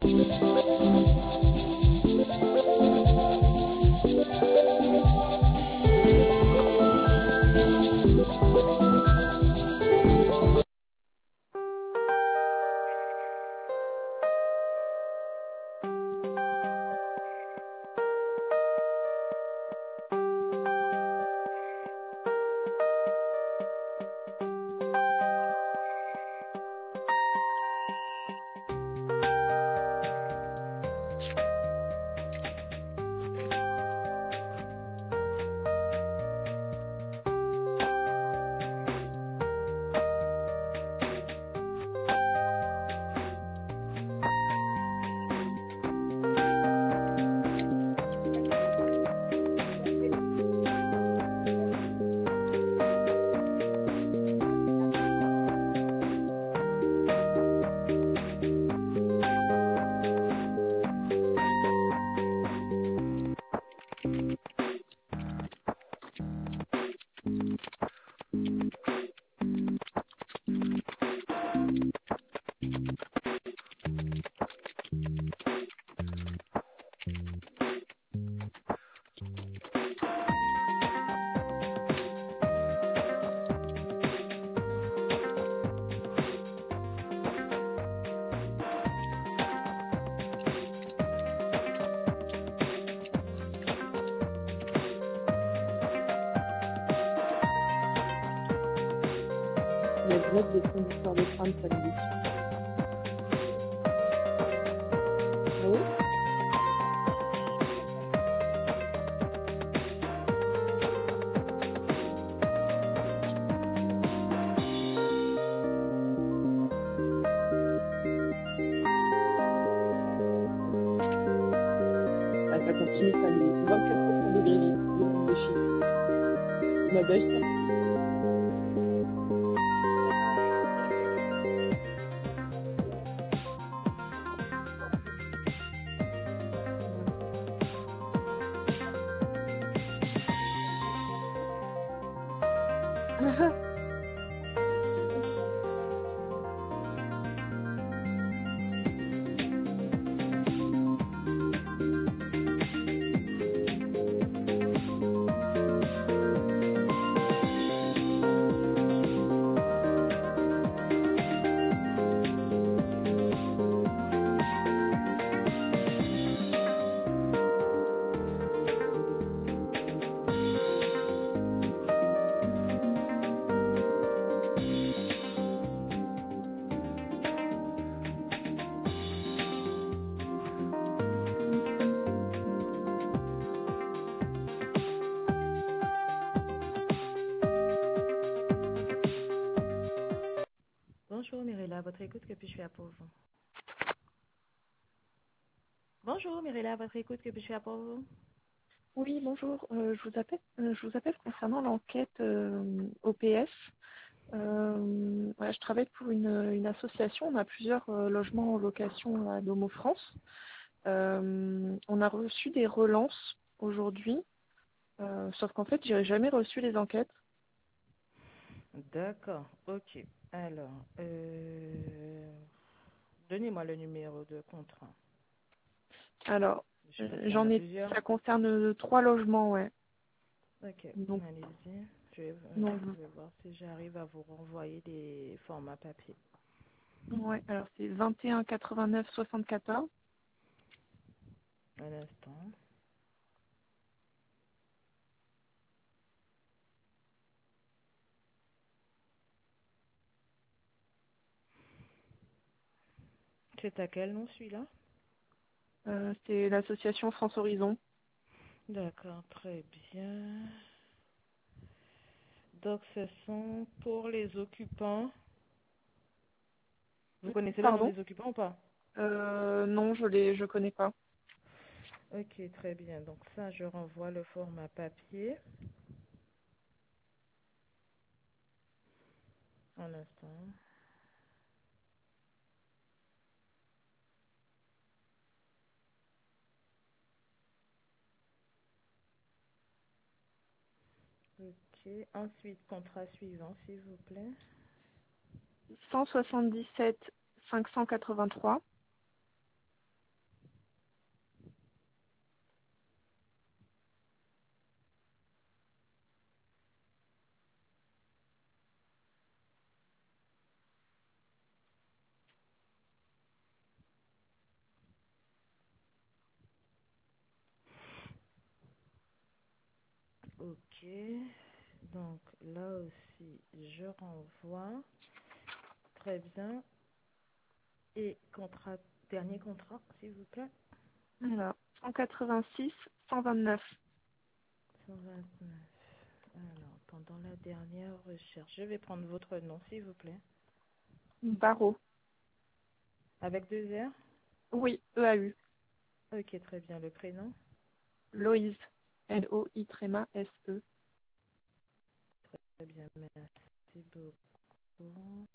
La grève des conducteurs de tram samedi. Ah oui? Ah, ça continue samedi. 24% de grévistes, de chiffres. Ma belle, ça. Bonjour Mirella, à votre écoute, que puis-je faire pour vous? Bonjour Mirella, à votre écoute, que puis-je faire pour vous? Oui, bonjour. Je vous appelle concernant l'enquête OPS. Voilà, je travaille pour une association. On a plusieurs logements en location à Domo France. On a reçu des relances aujourd'hui, sauf qu'en fait, j'ai jamais reçu les enquêtes. D'accord, ok. Alors, donnez-moi le numéro de contrat. Alors, Je pense qu'il y en a plusieurs. ça concerne 3 logements, ouais. Ok, Donc, allez-y. donc, Je vais voir si j'arrive à vous renvoyer des formats papier. ouais. Alors c'est 21 89 74. Un instant. C'est à quel nom celui-là? C'est l'association France Horizon. D'accord, très bien. Donc, ce sont pour les occupants. Vous connaissez le nom Pardon? des occupants ou pas? Non, je connais pas. Ok, très bien. Donc, ça, je renvoie le format papier. Un instant. Ok. Ensuite, contrat suivant, s'il vous plaît. 177 583. Ok. Donc là aussi, je renvoie. Très bien. Et dernier contrat, s'il vous plaît. Alors, 186, 129. 129. Alors, pendant la dernière recherche, je vais prendre votre nom, s'il vous plaît. Barreau. Avec 2 R? Oui, EAU. Ok, très bien. Le prénom? Loïse. Loï-S-E. Très bien, merci beaucoup.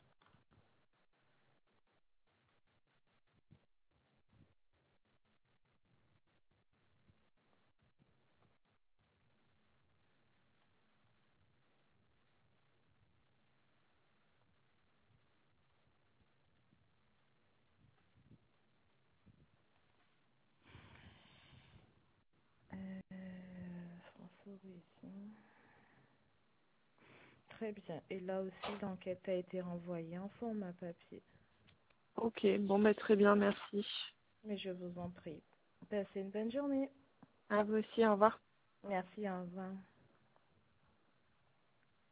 François Ruisson. Très bien. Et là aussi, l'enquête a été renvoyée en format papier. Ok, bon, bah, très bien, merci. Mais je vous en prie. Passez une bonne journée. À vous aussi, au revoir. Merci, au revoir.